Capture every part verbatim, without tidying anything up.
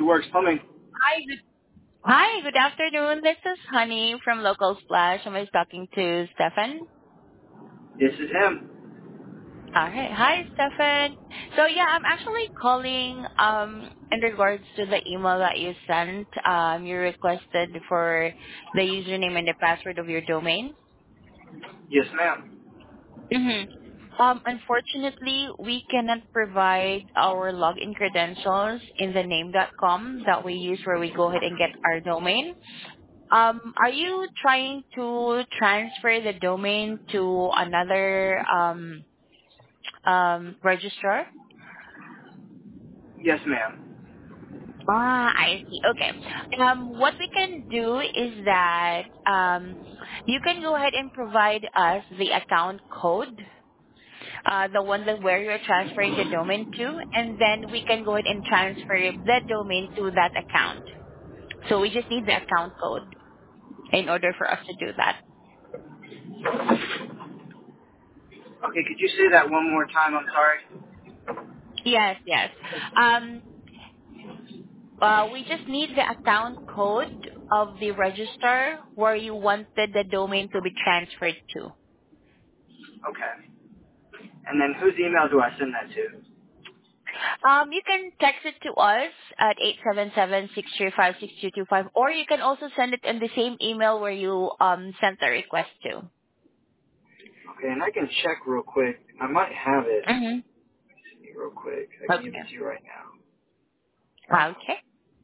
Works Plumbing. Hi, good Hi, good afternoon. This is Honey from Local Splash. Am I talking to Stefan? This is him. All right. Hi, Stefan. So yeah, I'm actually calling um in regards to the email that you sent. Um, you requested for the username and the password of your domain. Yes, ma'am. Mm-hmm. Um, unfortunately, we cannot provide our login credentials in the name dot com that we use where we go ahead and get our domain. Um, are you trying to transfer the domain to another um, um, registrar? Yes, ma'am. Ah, I see. Okay. Um, what we can do is that um, you can go ahead and provide us the account code, uh, the one that where you're transferring the domain to, and then we can go ahead and transfer the domain to that account. So we just need the account code in order for us to do that. Okay, could you say that one more time? I'm sorry. Yes, yes. Um, Uh, we just need the account code of the register where you wanted the domain to be transferred to. Okay. And then whose email do I send that to? Um, you can text it to us at eight seven seven, six three five, six two two five, or you can also send it in the same email where you um, sent the request to. Okay, and I can check real quick. I might have it. Mm-hmm. See real quick. I can give it Okay. to you right now. Okay.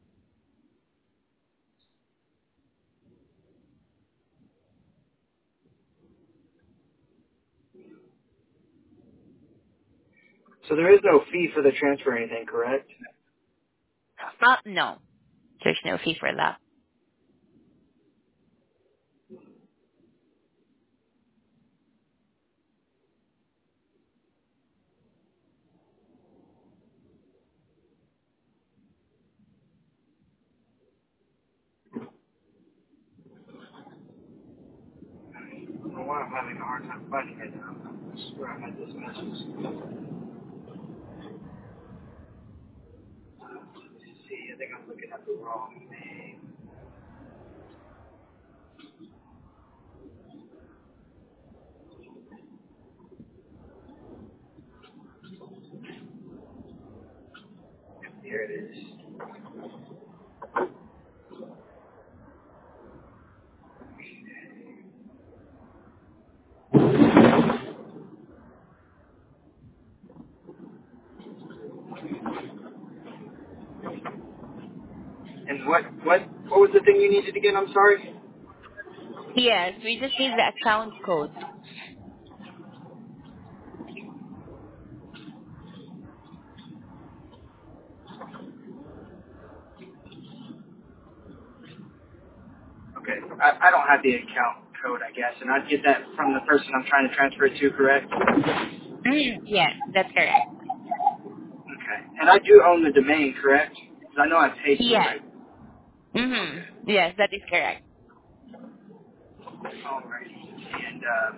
So there is no fee for the transfer or anything, correct? Uh, no, there's no fee for that. I don't know why I'm having a hard time finding it now. I swear I had this message. Let's see, I think I'm looking at the wrong name. Here it is. And what what what was the thing you needed again? I'm sorry. Yes, we just need the account code. Okay. I, I don't have the account code, I guess, and I'd get that from the person I'm trying to transfer it to, correct? Mm, yes, that's correct. Okay. And I do own the domain, correct? 'Cause I know I paid for Yes. it. Mm-hmm. Okay. Yes, that is correct. Alrighty. And uh,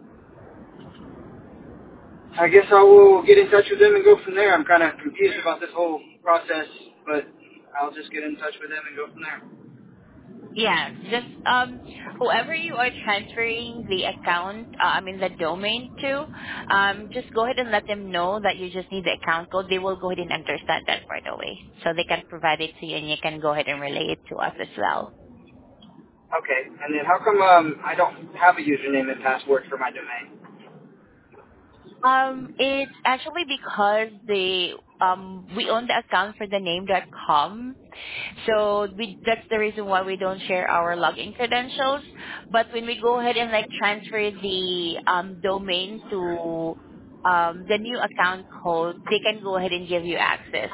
I guess I will get in touch with them and go from there. I'm kind of confused about this whole process, but I'll just get in touch with them and go from there. Yes, just um, whoever you are transferring the account, uh, I mean the domain to, um, just go ahead and let them know that you just need the account code. They will go ahead and understand that right away, so they can provide it to you, and you can go ahead and relay it to us as well. Okay. And then how come um, I don't have a username and password for my domain? Um, it's actually because the um we own the account for the name dot com, so we that's the reason why we don't share our login credentials. But when we go ahead and like transfer the um domain to um the new account code, they can go ahead and give you access.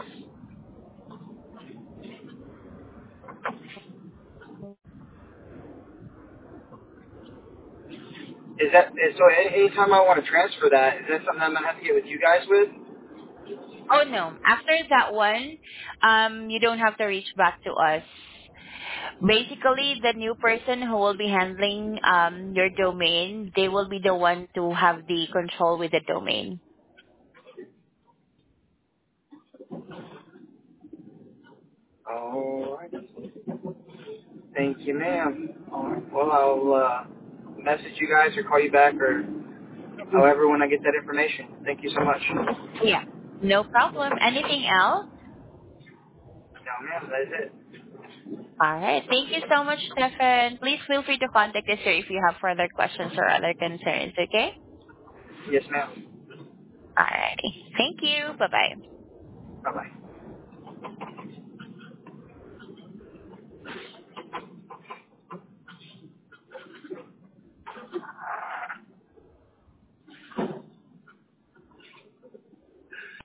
Is that is- so? Any, anytime I want to transfer that, is that something I'm gonna have to get with you guys with? Oh no! After that one, um, you don't have to reach back to us. Basically, the new person who will be handling um, your domain, they will be the one to have the control with the domain. All right. Thank you, ma'am. All right. Well, I'll uh, message you guys or call you back or however when I get that information. Thank you so much. Yeah. No problem. Anything else? No, ma'am, that is it. All right. Thank you so much, Stefan. Please feel free to contact us here if you have further questions or other concerns, okay? Yes, ma'am. All righty. Thank you. Bye-bye. Bye-bye.